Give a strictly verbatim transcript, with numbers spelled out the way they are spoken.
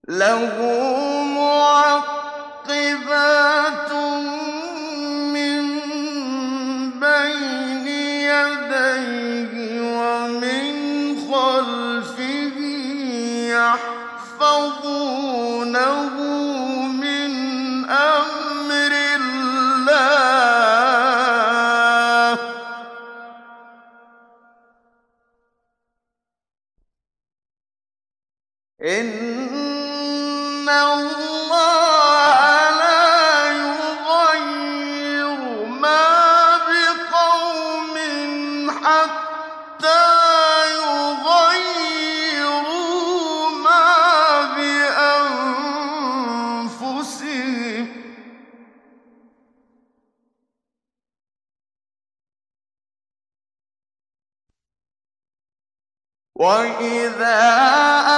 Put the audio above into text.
لَهُ مُعَقِّبَاتٌ مِّن بَيْنِ يَدَيْهِ وَمِنْ خَلْفِهِ يَحْفَظُونَهُ مِنْ أَمْرِ اللَّهِ ۗ إِنَّ اللَّهَ لَا يُغَيِّرُ مَا بِقَوْمٍ حَتَّىٰ يُغَيِّرُوا مَا بِأَنفُسِهِمْ ۗ وَإِذَا